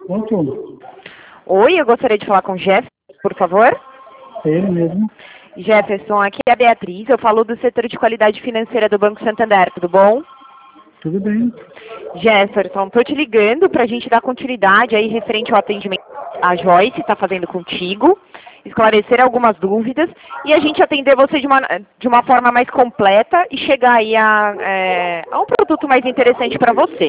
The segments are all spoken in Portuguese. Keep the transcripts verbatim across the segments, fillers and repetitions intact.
Pronto. Oi, eu gostaria de falar com o Jefferson, por favor. É ele mesmo. Jefferson, aqui é a Beatriz, eu falo do setor de qualidade financeira do Banco Santander, tudo bom? Tudo bem. Jefferson, estou te ligando para a gente dar continuidade aí referente ao atendimento que a Joyce está fazendo contigo, esclarecer algumas dúvidas e a gente atender você de uma, de uma forma mais completa e chegar aí a, é, a um produto mais interessante para você.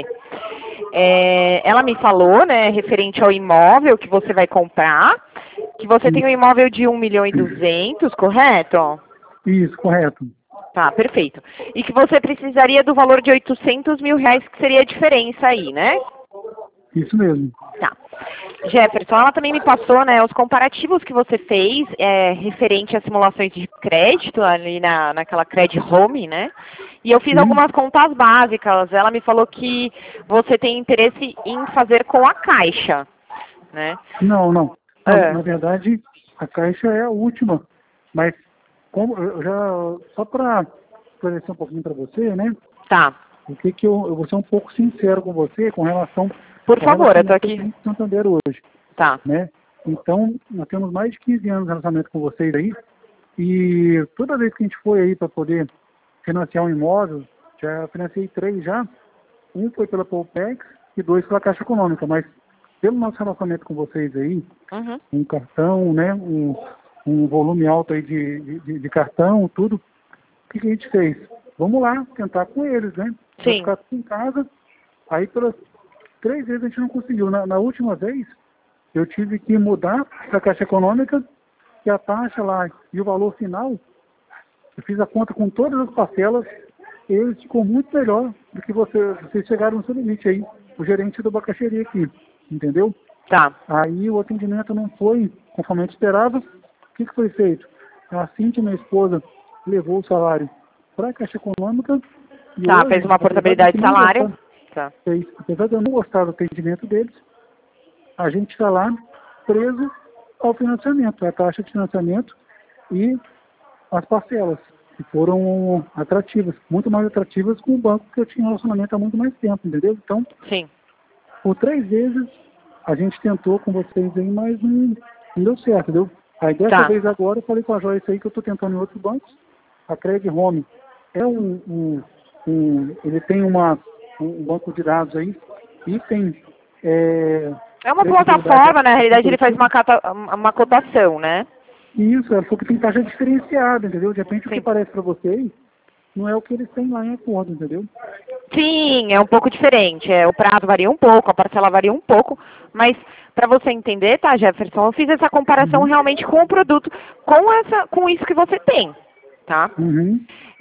É, ela me falou, né, referente ao imóvel que você vai comprar, que você tem um imóvel de um milhão e duzentos, correto? Isso, correto. Tá, perfeito. E que você precisaria do valor de oitocentos mil reais, que seria a diferença aí, né? Isso mesmo. Tá. Jefferson, ela também me passou, né, os comparativos que você fez é, referente às simulações de crédito ali na, naquela Credit Home, né? E eu fiz Sim. algumas contas básicas. Ela me falou que você tem interesse em fazer com a Caixa, né? Não, não. Não, É. Na verdade, a Caixa é a última. Mas, como eu já, só para esclarecer um pouquinho para você, né? Tá. O que que eu, eu vou ser um pouco sincero com você com relação Por ao favor, eu tô relacionamento que aqui. eu tenho com o Santander hoje, Tá. né? Então, nós temos mais de quinze anos de relacionamento com vocês aí. E toda vez que a gente foi aí para poder financiar um imóvel, já financiei três já. Um foi pela Poupex e dois pela Caixa Econômica, mas pelo nosso relacionamento com vocês aí, Uhum. um cartão, né, um, um volume alto aí de, de, de cartão, tudo, o que, que a gente fez? Vamos lá, tentar com eles, né? Vai Sim. ficar tudo em casa. Aí pelas três vezes a gente não conseguiu. Na, na última vez, eu tive que mudar para a Caixa Econômica e a taxa lá e o valor final, eu fiz a conta com todas as parcelas, ele ficou muito melhor do que você, vocês chegaram no seu limite aí, o gerente do abacaxeria aqui, entendeu? Tá. Aí o atendimento não foi conforme a gente esperava. O que, que foi feito? Assim que minha esposa levou o salário para a Caixa Econômica e Tá, hoje, fez uma apesar portabilidade de de não salário. gostar, Tá. fez, apesar de eu não gostar do atendimento deles, a gente está lá preso ao financiamento, à taxa de financiamento e as parcelas, que foram atrativas, muito mais atrativas com o banco que eu tinha um relacionamento há muito mais tempo, entendeu? Então, Sim. por três vezes a gente tentou com vocês aí, mas não, não deu certo, entendeu? Aí dessa Tá. vez agora eu falei com a Joyce aí que eu estou tentando em outros bancos. A Credit Home é um, um, um ele tem uma, um banco de dados aí e tem é, É uma credibilidade plataforma, na realidade ele faz competitiva. uma, cata, uma cotação, né? E isso, ela falou que tem taxa diferenciada, entendeu? De repente o que Sim. parece para vocês não é o que eles têm lá em acordo, entendeu? Sim, é um pouco diferente. É, o prazo varia um pouco, a parcela varia um pouco, mas para você entender, tá, Jefferson, eu fiz essa comparação Uhum. realmente com o produto, com essa, com isso que você tem, tá? Uhum.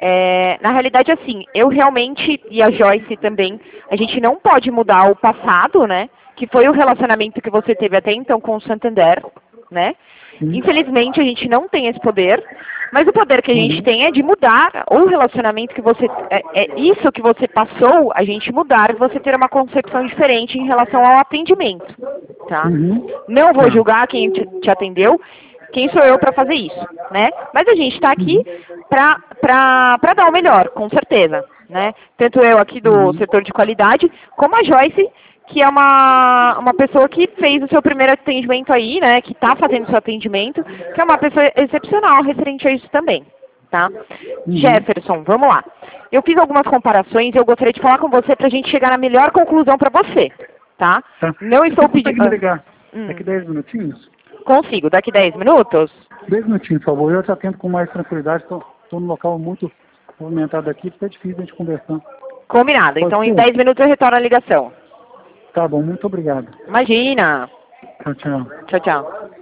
É, na realidade, assim, eu realmente, e a Joyce também, a gente não pode mudar o passado, né? Que foi o relacionamento que você teve até então com o Santander, né? Sim. Infelizmente, a gente não tem esse poder, mas o poder que a gente Uhum. tem é de mudar o relacionamento que você... É, é isso que você passou, a gente mudar e você ter uma concepção diferente em relação ao atendimento, tá? Uhum. Não vou Tá. julgar quem te, te atendeu, quem sou eu para fazer isso, né? Mas a gente está aqui Uhum. para para dar o melhor, com certeza, né? Tanto eu aqui do Uhum. setor de qualidade, como a Joyce, que é uma, uma pessoa que fez o seu primeiro atendimento aí, né? Que está fazendo o seu atendimento, que é uma pessoa excepcional referente a isso também, tá? Uhum. Jefferson, vamos lá. Eu fiz algumas comparações e eu gostaria de falar com você para a gente chegar na melhor conclusão para você, tá? Tá. Não estou Você consegue pedindo... me ligar Hum, daqui dez minutinhos? consigo, daqui dez minutos? dez minutinhos, por favor. Eu já tento com mais tranquilidade. Estou num local muito movimentado aqui, fica difícil a gente conversar. Combinado. Pode Então, em ser? dez minutos eu retorno a ligação. Tá bom, muito obrigado. Imagina. Tchau, tchau. Tchau, tchau.